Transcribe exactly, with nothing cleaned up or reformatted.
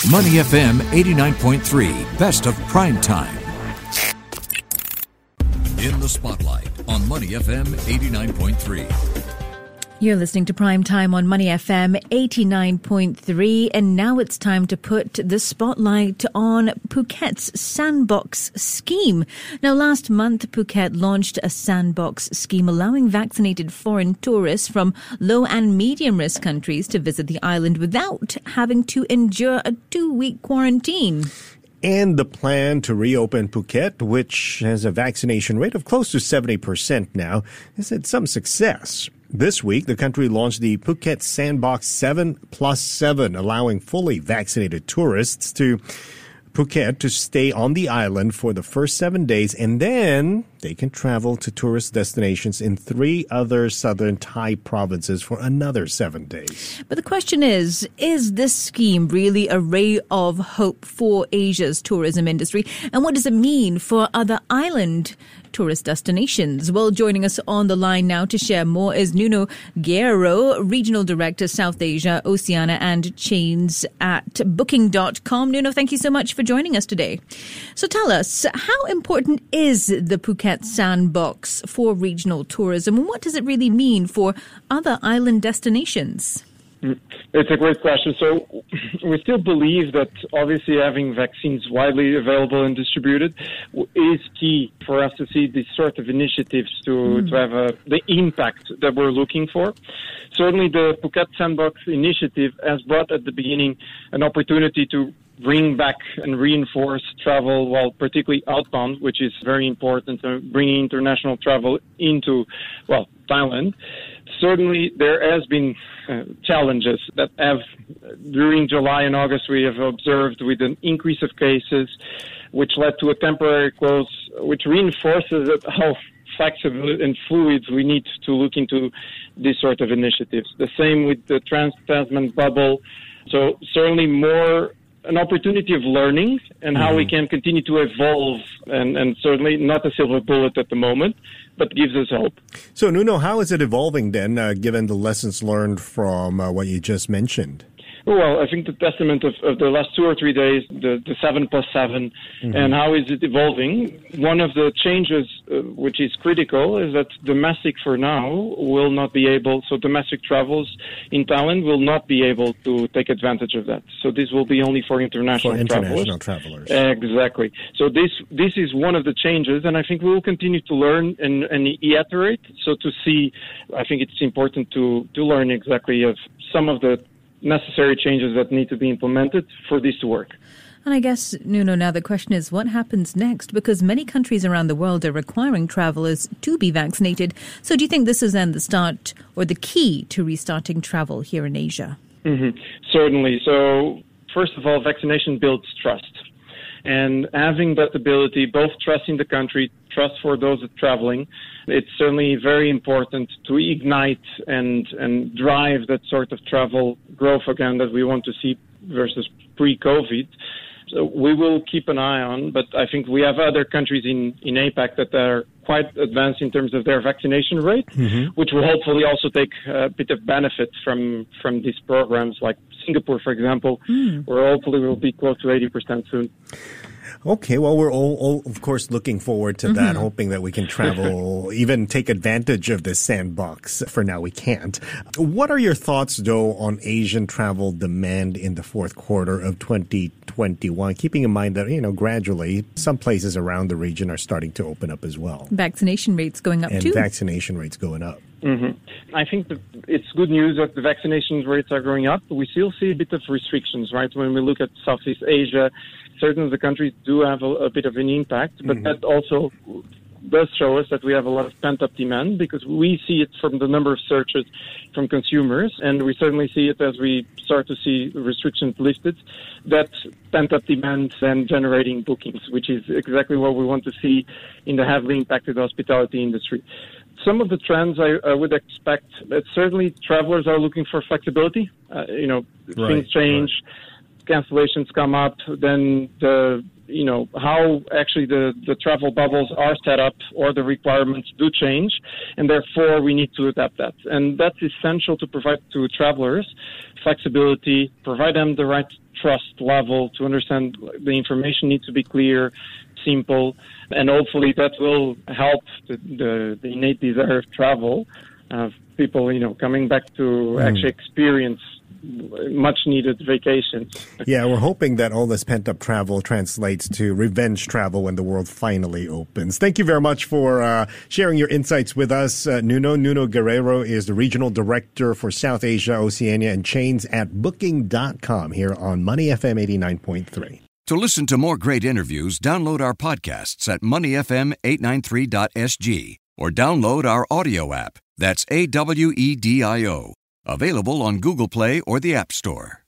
Money F M eighty-nine point three, best of prime time. In the spotlight on Money F M eighty-nine point three. You're listening to Prime Time on Money F M eighty-nine point three, and now it's time to put the spotlight on Phuket's Sandbox scheme. Now, last month, Phuket launched a sandbox scheme allowing vaccinated foreign tourists from low and medium risk countries to visit the island without having to endure a two-week quarantine. And the plan to reopen Phuket, which has a vaccination rate of close to seventy percent now, has had some success. This week, the country launched the Phuket Sandbox seven plus seven, allowing fully vaccinated tourists to Phuket to stay on the island for the first seven days, and then they can travel to tourist destinations in three other southern Thai provinces for another seven days. But the question is, is this scheme really a ray of hope for Asia's tourism industry? And what does it mean for other island tourist destinations? Well, joining us on the line now to share more is Nuno Guerrero, Regional Director, South Asia, Oceania and Chains at Booking dot com. Nuno, thank you so much for joining us today. So tell us, how important is the Phuket Sandbox for regional tourism? And what does it really mean for other island destinations? It's a great question. So we still believe that obviously having vaccines widely available and distributed is key for us to see these sort of initiatives to, mm. to have a, the impact that we're looking for. Certainly the Phuket Sandbox initiative has brought at the beginning an opportunity to bring back and reinforce travel, well, particularly outbound, which is very important, uh, bringing international travel into, well, Thailand. Certainly, there has been uh, challenges that have, during July and August, we have observed with an increase of cases, which led to a temporary close, which reinforces that how flexible and fluid we need to look into this sort of initiatives. The same with the Trans-Tasman bubble. So certainly more an opportunity of learning and how mm-hmm. we can continue to evolve, and, and certainly not a silver bullet at the moment, but gives us hope. So, Nuno, how is it evolving then, uh, given the lessons learned from uh, what you just mentioned? Well, I think the testament of, of the last two or three days, the, the seven plus seven, mm-hmm. and how is it evolving. One of the changes, uh, which is critical, is that domestic for now will not be able, so domestic travels in Thailand will not be able to take advantage of that. So this will be only for international, for international travelers. travelers. Exactly. So this this is one of the changes, and I think we will continue to learn and, and iterate. So to see, I think it's important to, to learn exactly of some of the necessary changes that need to be implemented for this to work. And I guess, Nuno, now the question is, what happens next? Because many countries around the world are requiring travelers to be vaccinated. So do you think this is then the start or the key to restarting travel here in Asia? Mm-hmm. Certainly. So first of all, vaccination builds trust. And having that ability, both trust in the country, trust for those that are traveling, it's certainly very important to ignite and, and drive that sort of travel growth again that we want to see versus pre-COVID. So we will keep an eye on, but I think we have other countries in, in APAC that are quite advanced in terms of their vaccination rate, mm-hmm. which will hopefully also take a bit of benefit from, from these programs, like Singapore, for example, mm. where hopefully we'll be close to eighty percent soon. Okay, well, we're all, all, of course, looking forward to mm-hmm. that, hoping that we can travel, even take advantage of this sandbox. For now, we can't. What are your thoughts, though, on Asian travel demand in the fourth quarter of twenty twenty-one, keeping in mind that, you know, gradually some places around the region are starting to open up as well? Vaccination rates going up, and too. And vaccination rates going up. Mm-hmm. I think that it's good news that the vaccination rates are going up. We still see a bit of restrictions, right? When we look at Southeast Asia, certain of the countries do have a, a bit of an impact, but mm-hmm. that also does show us that we have a lot of pent-up demand, because we see it from the number of searches from consumers, and we certainly see it as we start to see restrictions lifted, that pent-up demand then generating bookings, which is exactly what we want to see in the heavily impacted hospitality industry. Some of the trends I, I would expect that certainly travelers are looking for flexibility. Uh, you know, right, things change, right. cancellations come up, then the you know, how actually the, the travel bubbles are set up or the requirements do change, and therefore we need to adapt that. And that's essential to provide to travelers flexibility, provide them the right trust level to understand the information needs to be clear, simple, and hopefully that will help the, the, the innate desire of travel, uh, people, you know, coming back to mm. actually experience much needed vacations. Yeah, we're hoping that all this pent-up travel translates to revenge travel when the world finally opens. Thank you very much for uh, sharing your insights with us, uh, Nuno. Nuno Guerrero is the Regional Director for South Asia, Oceania, and Chains at Booking dot com here on Money F M eighty-nine point three. To listen to more great interviews, download our podcasts at money f m eight nine three dot s g or download our audio app. That's A W E D I O. Available on Google Play or the App Store.